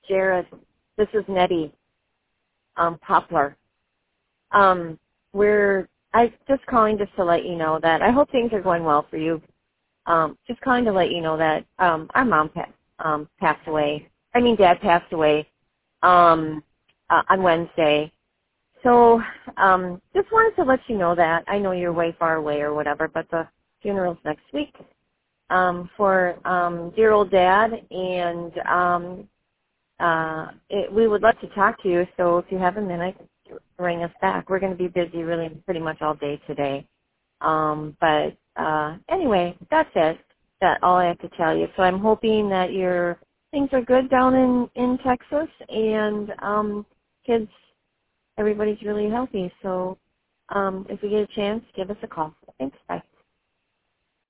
Jared. This is Nettie Poplar. I just calling just to let you know that I hope things are going well for you. Just calling to let you know that our mom passed away. Dad passed away on Wednesday. So just wanted to let you know that. I know you're way far away or whatever, but the funeral's next week for dear old Dad, and we would love to talk to you. So if you have a minute, ring us back. We're going to be busy really pretty much all day today. But anyway, that's it. That's all I have to tell you. So I'm hoping that your things are good down in Texas, and kids, everybody's really healthy. So if we get a chance, give us a call. Thanks. Bye.